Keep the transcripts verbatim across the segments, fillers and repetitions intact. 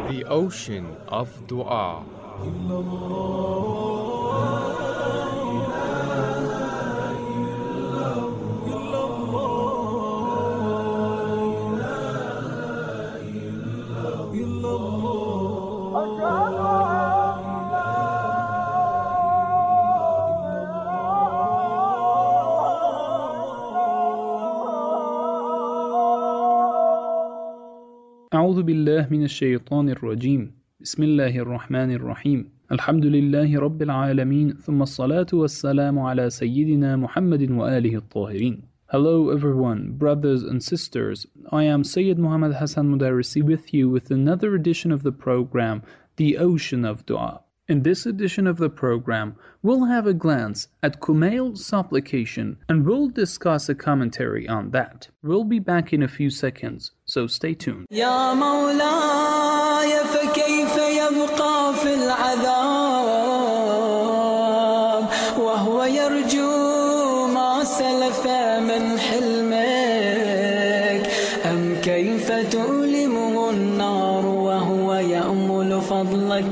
The ocean of dua. أعوذ بالله من الشيطان الرجيم بسم الله الرحمن الرحيم الحمد لله رب العالمين ثم الصلاة والسلام على سيدنا محمد وآله الطاهرين. Hello everyone, brothers and sisters. I am Sayyid Muhammad Hassan Mudarrisi with you with another edition of the program, The Ocean of Dua. In this edition of the program, we'll have a glance at Kumail's supplication and we'll discuss a commentary on that. We'll be back in a few seconds, so stay tuned. يا مولاي فكيف يبقى في العذاب وهو يرجو ما سلف من حلمك أم كيف تؤلمه النار وهو يأمل فضلك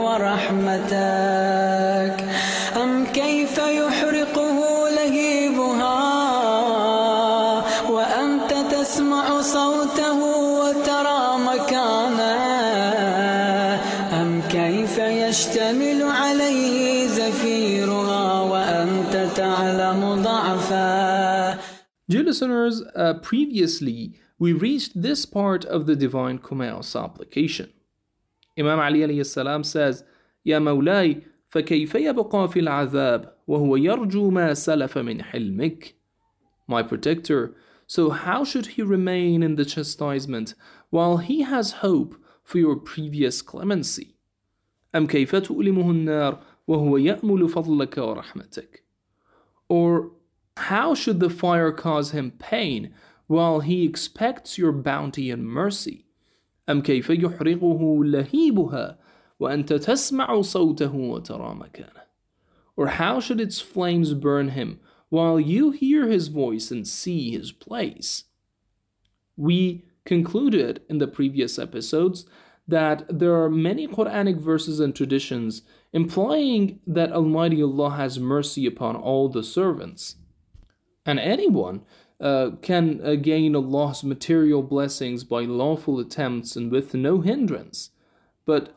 ورحمتك أم كيف يحرقه لهيبها وأنت تسمع صوته وترى مكانه أم كيف يشتمل عليه زفيرها وأنت تعلم ضعفه. Dear listeners, uh, previously we reached this part of the divine Kumail supplication. Imam Ali alayhi salam says, يا مولاي فكيف يبقى في العذاب وهو يرجو ما سلف من حلمك. My protector, so how should he remain in the chastisement while he has hope for your previous clemency? أم كيف تؤلمه النار وهو يأمل فضلك ورحمتك. Or how should the fire cause him pain while he expects your bounty and mercy? أم كيف يحرقه لهيبها وأنت تسمع صوته وترى مكانه. Or how should its flames burn him while you hear his voice and see his place? We concluded in the previous episodes that there are many Quranic verses and traditions implying that Almighty Allah has mercy upon all the servants. And anyone uh, can uh, gain Allah's material blessings by lawful attempts and with no hindrance. But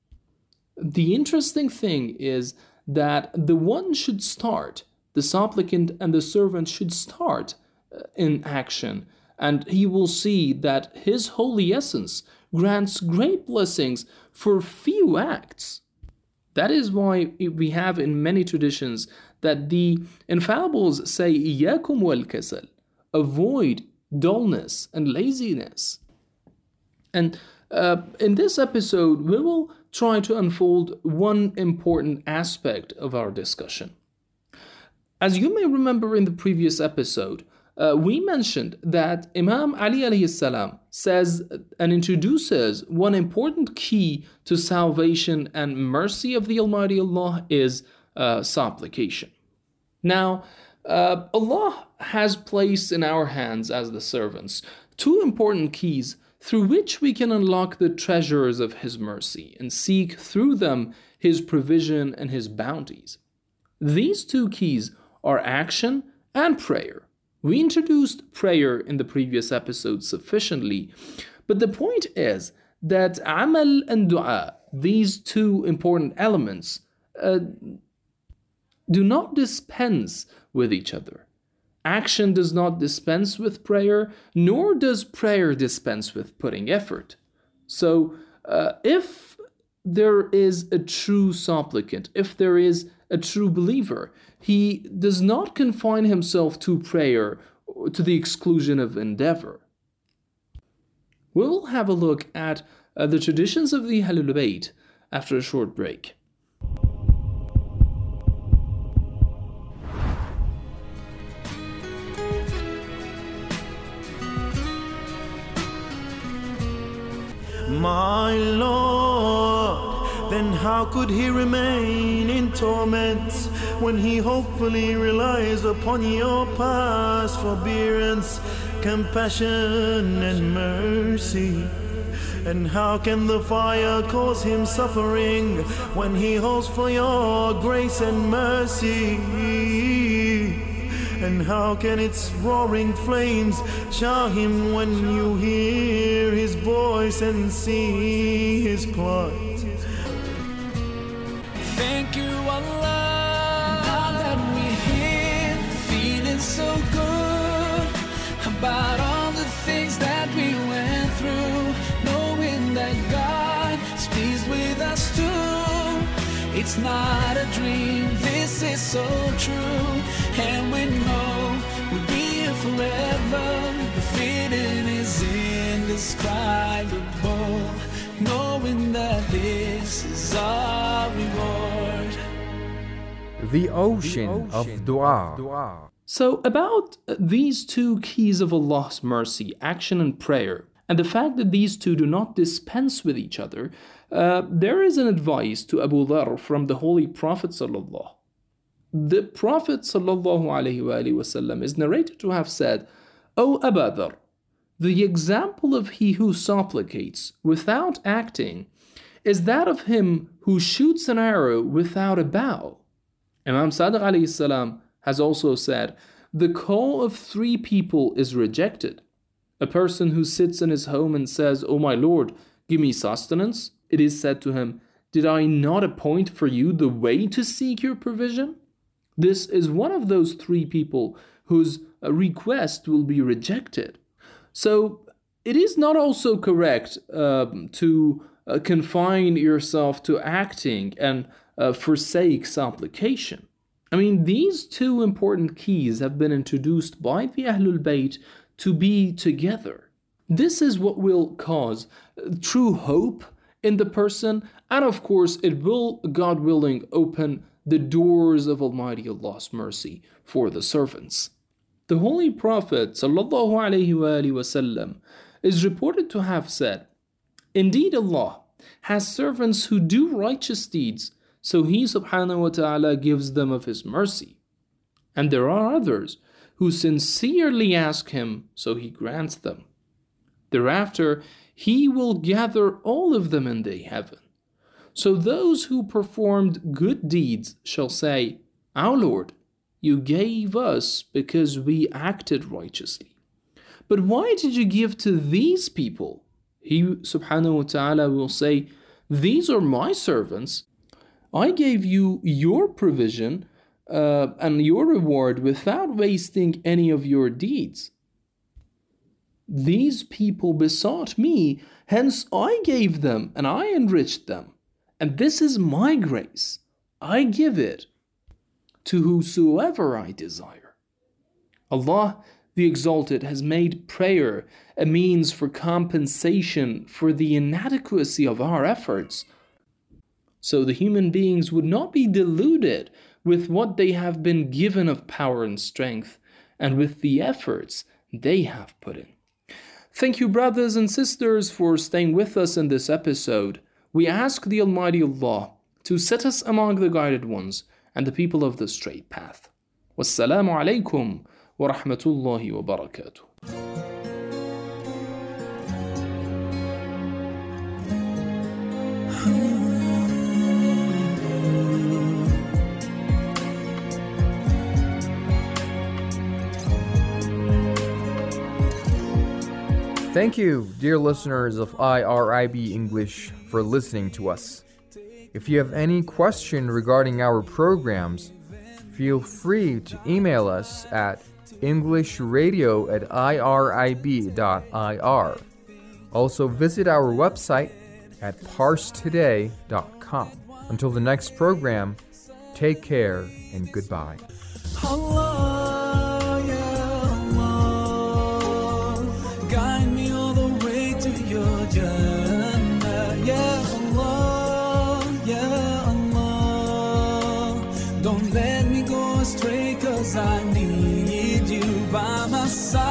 the interesting thing is that the one should start, the supplicant and the servant should start uh, in action, and he will see that his holy essence grants great blessings for few acts. That is why we have in many traditions that the infallibles say, إِيَّاكُمْ وَالْكَسَلِ, avoid dullness and laziness. And uh, in this episode, we will try to unfold one important aspect of our discussion. As you may remember in the previous episode, uh, we mentioned that Imam Ali alayhi salam says and introduces one important key to salvation and mercy of the Almighty Allah is uh, supplication. Now, uh, Allah has placed in our hands as the servants two important keys through which we can unlock the treasures of His mercy and seek through them His provision and His bounties. These two keys are action and prayer. We introduced prayer in the previous episode sufficiently, but the point is that amal and dua, these two important elements, uh, do not dispense with each other. Action does not dispense with prayer, nor does prayer dispense with putting effort. So, uh, if there is a true supplicant, if there is a true believer, he does not confine himself to prayer to the exclusion of endeavor. We'll have a look at uh, the traditions of the Ahlul Bayt after a short break. My Lord, then how could he remain in torment when he hopefully relies upon your past forbearance, compassion and mercy? And how can the fire cause him suffering when he hopes for your grace and mercy? And how can its roaring flames shower him when you hear his voice and see his plight? Thank you, Allah. Now that we're here, feeling so good about all the things that we went through, knowing that God is pleased with us too. It's not a dream, this is so true. And we know we'll be here forever. The feeling is indescribable, knowing that this is our reward. The ocean of dua. So about these two keys of Allah's mercy, action and prayer, and the fact that these two do not dispense with each other, uh, there is an advice to Abu Dharr from the Holy Prophet sallallahu. The Prophet sallallahu alaihi wasallam is narrated to have said, "O Abu Dharr, the example of he who supplicates without acting is that of him who shoots an arrow without a bow." Imam Sadiq alayhi salam has also said, "The call of three people is rejected. A person who sits in his home and says, 'O my Lord, give me sustenance,' it is said to him, 'Did I not appoint for you the way to seek your provision?' This is one of those three people whose request will be rejected." So it is not also correct uh, to uh, confine yourself to acting and uh, forsake supplication. I mean, these two important keys have been introduced by the Ahlul Bayt to be together. This is what will cause true hope in the person, and of course it will, God willing, open the doors of Almighty Allah's mercy for the servants. The Holy Prophet sallallahu alaihi wasallam is reported to have said, "Indeed Allah has servants who do righteous deeds, so He subhanahu wa ta'ala gives them of His mercy. And there are others who sincerely ask Him, so He grants them. Thereafter He will gather all of them in the heaven. So those who performed good deeds shall say, 'Our Lord, you gave us because we acted righteously. But why did you give to these people?' He subhanahu wa ta'ala will say, 'These are my servants. I gave you your provision uh, and your reward without wasting any of your deeds. These people besought me, hence I gave them and I enriched them. And this is my grace. I give it to whosoever I desire.'" Allah the Exalted has made prayer a means for compensation for the inadequacy of our efforts, so the human beings would not be deluded with what they have been given of power and strength, and with the efforts they have put in. Thank you, brothers and sisters, for staying with us in this episode. We ask the Almighty Allah to set us among the guided ones and the people of the straight path. Wassalamu alaikum wa rahmatullahi wa barakatuh. Thank you, dear listeners of I R I B English, for listening to us. If you have any question regarding our programs, feel free to email us at englishradio at irib dot I R. Also visit our website at parse today dot com. Until the next program, take care and goodbye. Allah, ya Allah, guide me all the way to your Jannah. Ya Allah, ya Allah, don't let me go astray, 'cause I need you by my side.